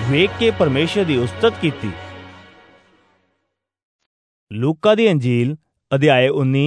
ਵੇਖ ਕੇ ਪਰਮੇਸ਼ਰ ਦੀ ਉਸਤਤ ਕੀਤੀ। ਲੂਕਾ ਦੀ ਅੰਜੀਲ ਅਧਿਆਇ 19।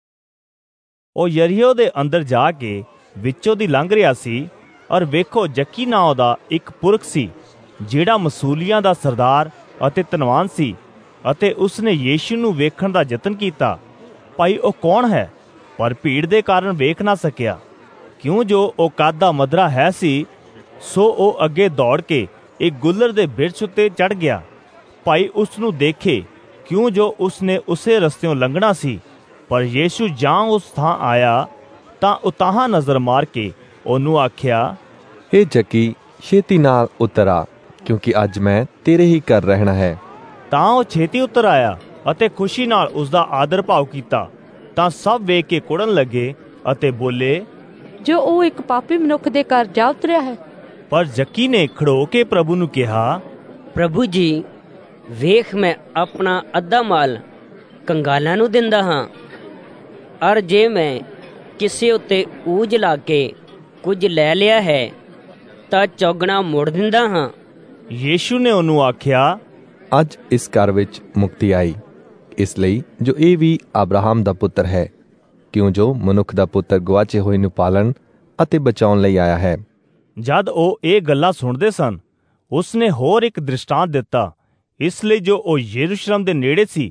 ਉਹ ਯਰੀਹੋ ਦੇ ਅੰਦਰ ਜਾ ਕੇ ਵਿੱਚੋਂ ਦੀ ਲੰਘ ਰਿਹਾ ਸੀ, ਔਰ ਵੇਖੋ ਜੱਕੀ ਨਾਂ ਦਾ ਇੱਕ ਪੁਰਖ ਸੀ, ਜਿਹੜਾ ਮਸੂਲੀਆਂ ਦਾ ਸਰਦਾਰ ਅਤੇ ਧਨਵਾਨ ਸੀ, ਅਤੇ ਉਸਨੇ ਯੀਸ਼ੂ ਨੂੰ ਵੇਖਣ ਦਾ ਯਤਨ ਕੀਤਾ। ਭਾਈ ਉਹ ਕੌਣ ਹੈ, ਪਰ ਭੀੜ ਦੇ ਕਾਰਨ ਵੇਖ ਨਾ ਸਕਿਆ, ਕਿਉਂ ਜੋ ਉਹ ਕੱਦ ਦਾ ਮਧਰਾ ਹੈ ਸੀ। ਸੋ ਉਹ ਅੱਗੇ ਦੌੜ ਕੇ ਇੱਕ ਗੁੱਲਰ ਦੇ ਬਿਰਛ ਉੱਤੇ ਚੜ੍ਹ ਗਿਆ। ਭਾਈ ਉਸ ਨੂੰ ਦੇਖੇ, ਕਿਉਂ ਜੋ ਉਸਨੇ ਉਸੇ ਰਸਤਿਓਂ ਲੰਘਣਾ ਸੀ। ਪਰ ਯੀਸ਼ੂ ਜਾਂ ਉਸ ਥਾਂ ਆਇਆ ਤਾਂ ਉਤਾਹਾਂ ਨਜ਼ਰ ਮਾਰ ਕੇ ਉਹਨੂੰ ਆਖਿਆ, ਹੇ ਜੱਕੀ, ਛੇਤੀ ਨਾਲ ਉਤਰ ਆ, ਕਿਉਂਕਿ ਅੱਜ ਮੈਂ ਤੇਰੇ ਹੀ ਘਰ ਰਹਿਣਾ ਹੈ। ਤਾਂ ਉਹ ਛੇਤੀ ਉਤਰ ਆਇਆ ਅਤੇ ਖੁਸ਼ੀ ਨਾਲ ਉਸਦਾ ਆਦਰ ਭਾਵ ਕੀਤਾ। ਤਾਂ ਸਭ ਵੇਖ ਕੇ ਕੁੜਨ ਲੱਗੇ ਅਤੇ ਬੋਲੇ, ਜੋ ਉਹ ਇੱਕ ਪਾਪੀ ਮਨੁੱਖ ਦੇ ਘਰ ਜਾ ਉਤਰਿਆ ਹੈ। ਪਰ ਜੱਕੀ ਨੇ ਖੜੋ ਕੇ ਪ੍ਰਭੂ ਨੂੰ ਕਿਹਾ, ਪ੍ਰਭੂ ਜੀ, ਵੇਖ ਮੈਂ ਆਪਣਾ ਅੱਧਾ ਮਾਲ ਕੰਗਾਲਾਂ ਨੂੰ ਦਿੰਦਾ ਹਾਂ, ਅਰ ਜੇ ਮੈਂ ਕਿਸੇ ਉੱਤੇ ਊਜ ਲਾ ਕੇ ਕੁਝ ਲੈ ਲਿਆ ਹੈ ਤਾਂ ਚੌਗਣਾ ਮੋੜ ਦਿੰਦਾ ਹਾਂ। ਯੀਸ਼ੂ ਨੇ ਉਹਨੂੰ ਆਖਿਆ, ਅੱਜ ਇਸ ਘਰ ਵਿੱਚ ਮੁਕਤੀ ਆਈ, ਇਸ ਲਈ ਜੋ ਇਹ ਵੀ ਅਬਰਾਹਮ ਦਾ ਪੁੱਤਰ ਹੈ, ਕਿਉਂ ਜੋ ਮਨੁੱਖ ਦਾ ਪੁੱਤਰ ਗੁਆਚੇ ਹੋਏ ਨੂੰ ਪਾਲਣ ਅਤੇ ਬਚਾਉਣ ਲਈ ਆਇਆ ਹੈ। ਜਦ ਉਹ ਇਹ ਗੱਲਾਂ ਸੁਣਦੇ ਸਨ, ਉਸਨੇ ਹੋਰ ਇੱਕ ਦ੍ਰਿਸ਼ਟਾਂਤ ਦਿੱਤਾ, ਇਸ ਲਈ ਜੋ ਉਹ ਯਰੂਸ਼ਲਮ ਦੇ ਨੇੜੇ ਸੀ,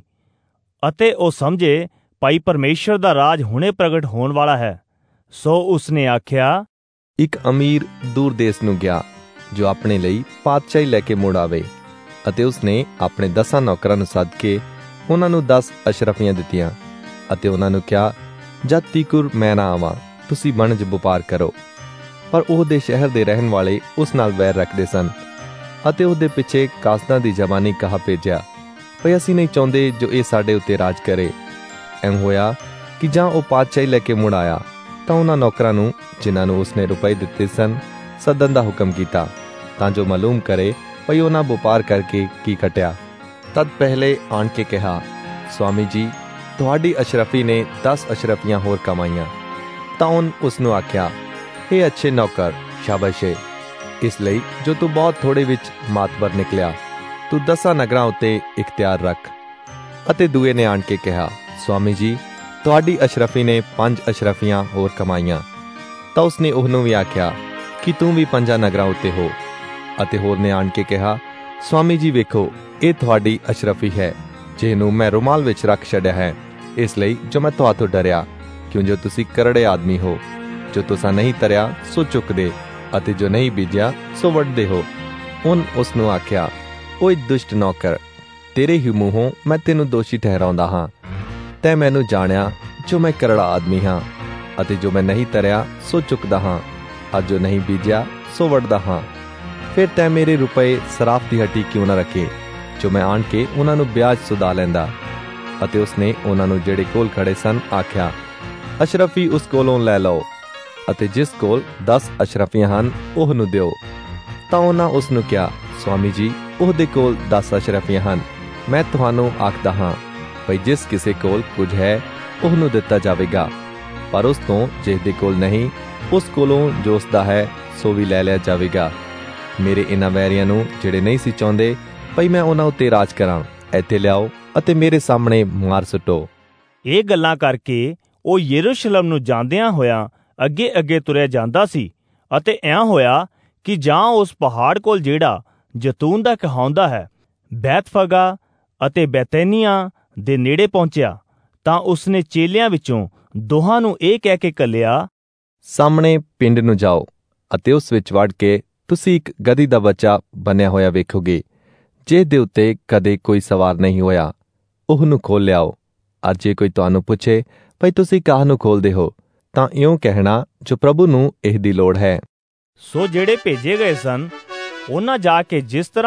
ਅਤੇ ਉਹ ਸਮਝੇ ਭਾਈ ਪਰਮੇਸ਼ਰ ਦਾ ਰਾਜ ਹੁਣੇ ਪ੍ਰਗਟ ਹੋਣ ਵਾਲਾ ਹੈ। ਸੋ ਉਸਨੇ ਆਖਿਆ, ਇੱਕ ਅਮੀਰ ਦੂਰ ਦੇਸ ਨੂੰ ਗਿਆ, ਜੋ ਆਪਣੇ ਲਈ ਪਾਤਸ਼ਾਹੀ ਲੈ ਕੇ ਮੁੜ ਆਵੇ, ਅਤੇ ਉਸਨੇ ਆਪਣੇ 10 ਨੌਕਰਾਂ ਨੂੰ ਸੱਦ ਕੇ ਉਹਨਾਂ ਨੂੰ 10 ਅਸ਼ਰਫੀਆਂ ਦਿੱਤੀਆਂ, ਅਤੇ ਉਹਨਾਂ ਨੂੰ ਕਿਹਾ, ਜਦ ਤੀਕੁਰ ਮੈਂ ਨਾ ਆਵਾਂ ਤੁਸੀਂ ਵਣਜ ਵਪਾਰ ਕਰੋ। ਪਰ ਉਹਦੇ ਸ਼ਹਿਰ ਦੇ ਰਹਿਣ ਵਾਲੇ ਉਸ ਨਾਲ ਵੈਰ ਰੱਖਦੇ ਸਨ, ਅਤੇ ਉਹਦੇ ਪਿੱਛੇ ਕਾਸਦਾਂ ਦੀ ਜ਼ਬਾਨੀ ਕਹਾ ਭੇਜਿਆ, ਭਈ ਅਸੀਂ ਨਹੀਂ ਚਾਹੁੰਦੇ ਜੋ ਇਹ ਸਾਡੇ ਉੱਤੇ ਰਾਜ ਕਰੇ। ਐਂ ਹੋਇਆ ਕਿ ਜਾਂ ਉਹ ਪਾਤਸ਼ਾਹੀ ਲੈ ਕੇ ਮੁੜ ਆਇਆ ਤਾਂ ਉਹਨਾਂ ਨੌਕਰਾਂ ਨੂੰ, ਜਿਨ੍ਹਾਂ ਨੂੰ ਉਸਨੇ ਰੁਪਏ ਦਿੱਤੇ ਸਨ, ਸੱਦਣ ਦਾ ਹੁਕਮ ਕੀਤਾ, ਤਾਂ ਜੋ ਮਾਲੂਮ ਕਰੇ ਭਈ ਉਹਨਾਂ ਵਪਾਰ ਕਰਕੇ ਕੀ ਖਟਿਆ। ਤਦ ਪਹਿਲੇ ਆਣ ਕੇ ਕਿਹਾ, ਸਵਾਮੀ ਜੀ, ਤੁਹਾਡੀ ਅਸ਼ਰਫੀ ਨੇ 10 ਅਸ਼ਰਫੀਆਂ ਹੋਰ ਕਮਾਈਆਂ। ਤਾਂ ਉਹਨ ਉਸ ਨੂੰ ਆਖਿਆ, ਇਹ ਅੱਛੇ ਨੌਕਰ, ਸ਼ਾਬਾਸ਼ ਏ, ਇਸ ਲਈ ਜੋ ਤੂੰ ਬਹੁਤ ਥੋੜੇ ਵਿੱਚ ਮਾਤਬਰ ਨਿਕਲਿਆ, ਤੂੰ 10 ਨਗਰਾਂ ਉੱਤੇ ਇਖਤਿਆਰ ਰੱਖ। ਅਤੇ ਦੂਏ ਨੇ ਆਣ ਕੇ ਕਿਹਾ, ਸਵਾਮੀ ਜੀ, ਤੁਹਾਡੀ ਅਸ਼ਰਫੀ ਨੇ 5 ਅਸ਼ਰਫੀਆਂ ਹੋਰ ਕਮਾਈਆਂ। ਤਾਂ ਉਸਨੇ ਉਹਨੂੰ ਵੀ ਆਖਿਆ ਕਿ ਤੂੰ ਵੀ 5 ਨਗਰਾਂ ਉੱਤੇ ਹੋ। ਅਤੇ ਹੋਰ ਨੇ ਆਣ ਕੇ ਕਿਹਾ, ਸਵਾਮੀ ਜੀ, ਵੇਖੋ ਇਹ ਤੁਹਾਡੀ ਅਸ਼ਰਫੀ ਹੈ, ਜਿਹਨੂੰ ਮੈਂ ਰੁਮਾਲ ਵਿੱਚ ਰੱਖ ਛੱਡਿਆ ਹੈ, ਇਸ ਲਈ ਜੋ ਮੈਂ ਤੁਹਾਤੋਂ ਡਰਿਆ, ਕਿਉਂ ਜੋ ਤੁਸੀਂ ਕਰੜੇ ਆਦਮੀ ਹੋ, ਜੋ ਤੁਸਾਂ ਨਹੀਂ ਤਰਿਆ ਸੋ ਚੁੱਕਦੇ, ਅਤੇ ਜੋ ਨਹੀਂ ਬੀਜਿਆ ਸੋ ਵੱਢਦੇ ਹੋ। ਹੁਣ ਉਸ ਨੂੰ ਆਖਿਆ, ਓਏ ਦੁਸ਼ਟ ਨੌਕਰ, ਤੇਰੇ ਹੀ ਮੂੰਹੋਂ ਮੈਂ ਤੈਨੂੰ ਦੋਸ਼ੀ ਠਹਿਰਾਉਂਦਾ ਹਾਂ। ਤੈਂ ਮੈਨੂੰ ਜਾਣਿਆ ਜੋ ਮੈਂ ਕਰੜਾ ਆਦਮੀ ਹਾਂ, ਅਤੇ ਜੋ ਮੈਂ ਨਹੀਂ ਤਰਿਆ ਸੋ ਚੁੱਕਦਾ ਹਾਂ, ਅਤੇ ਜੋ ਨਹੀਂ ਬੀਜਿਆ ਸੋ ਵੱਢਦਾ ਹਾਂ। ਫਿਰ ਤੈਂ ਮੇਰੇ ਰੁਪਏ ਸਰਾਫ ਦੀ ਹੱਟੀ ਕਿਉਂ ਨਾ ਰੱਖੇ, ਜੋ ਮੈਂ ਆਣ ਕੇ ਉਹਨਾਂ ਨੂੰ ਵਿਆਜ ਸੁਦਾ ਲੈਂਦਾ। ਅਤੇ ਉਸਨੇ ਉਹਨਾਂ ਨੂੰ ਜਿਹੜੇ ਕੋਲ ਖੜੇ ਸਨ ਆਖਿਆ, ਅਸ਼ਰਫੀ ਉਸ ਕੋਲੋਂ ਲੈ ਲਓ, ਅਤੇ ਜਿਸ ਕੋਲ 10 ਅਸ਼ਰਫੀਆਂ ਹਨ ਉਹ ਨੂੰ ਦਿਓ। ਤਾਂ ਉਹਨਾਂ ਉਸ ਨੂੰ ਕਿਹਾ, ਸਵਾਮੀ ਜੀ, ਉਹਦੇ ਕੋਲ 10 ਅਸ਼ਰਫੀਆਂ ਹਨ। ਮੈਂ ਤੁਹਾਨੂੰ ਆਖਦਾ ਹਾਂ, ਭਈ ਜਿਸ ਕਿਸੇ ਕੋਲ ਕੁਝ ਹੈ ਉਹਨੂੰ ਦਿੱਤਾ ਜਾਵੇਗਾ, ਪਰ ਉਸ ਤੋਂ ਜਿਹਦੇ ਕੋਲ ਨਹੀਂ, ਉਸ ਕੋਲੋਂ ਜੋ ਉਸਦਾ ਹੈ ਸੋ ਵੀ ਲੈ ਲਿਆ ਜਾਵੇਗਾ। ਮੇਰੇ ਇਨ੍ਹਾਂ ਵੈਰੀਆਂ ਨੂੰ, ਜਿਹੜੇ ਨਹੀਂ ਸੀ ਚਾਹੁੰਦੇ ਭਈ ਮੈਂ ਉਹਨਾਂ ਉੱਤੇ ਰਾਜ ਕਰਾਂ, ਇੱਥੇ ਲਿਆਓ ਅਤੇ ਮੇਰੇ ਸਾਹਮਣੇ ਮਾਰ ਸੁੱਟੋ। ਇਹ ਗੱਲਾਂ ਕਰਕੇ ਉਹ ਯਰੂਸ਼ਲਮ ਨੂੰ ਜਾਂਦਿਆਂ ਹੋਇਆਂ ਅੱਗੇ ਅੱਗੇ ਤੁਰਿਆ ਜਾਂਦਾ ਸੀ, ਅਤੇ ਇਉਂ ਹੋਇਆ ਕਿ ਜਾਂ ਉਸ ਪਹਾੜ ਕੋਲ ਜਿਹੜਾ ਜੈਤੂਨ ਦਾ ਕਹਾਉਂਦਾ ਹੈ, ਬੈਤਫਗਾ ਅਤੇ ਬੈਤੈਨੀਆ ਦੇ ਨੇੜੇ ਪਹੁੰਚਿਆ, ਤਾਂ ਉਸਨੇ ਚੇਲਿਆਂ ਵਿੱਚੋਂ ਦੋਹਾਂ ਨੂੰ ਇਹ ਕਹਿ ਕੇ ਘੱਲਿਆ, ਸਾਹਮਣੇ ਪਿੰਡ ਨੂੰ ਜਾਓ, ਅਤੇ ਉਸ ਵਿੱਚ ਵੜ ਕੇ ਤੁਸੀਂ ਇੱਕ ਗਧੀ ਦਾ ਬੱਚਾ ਬੰਨਿਆ ਹੋਇਆ ਵੇਖੋਗੇ, ਜਿਹਦੇ ਉੱਤੇ ਕਦੇ ਕੋਈ ਸਵਾਰ ਨਹੀਂ ਹੋਇਆ। ਉਹਨੂੰ ਖੋਲ ਲਿਆਓ। ਅੱਜ ਜੇ ਕੋਈ ਤੁਹਾਨੂੰ ਪੁੱਛੇ ਭਈ ਤੁਸੀਂ ਕਾਹ ਨੂੰ ਖੋਲਦੇ ਹੋ, ਤਾਂ ਇਉਂ ਕਹਿਣਾ, ਜੋ ਪ੍ਰਭੂ ਨੂੰ ਇਹ ਦੀ ਲੋੜ ਹੈ। ਸੋ ਜਿਹੜੇ ਭੇਜੇ ਗਏ ਸਨ, ਉਹਨਾਂ ਜਾ ਕੇ ਜਿਸ ਤਰ੍ਹਾਂ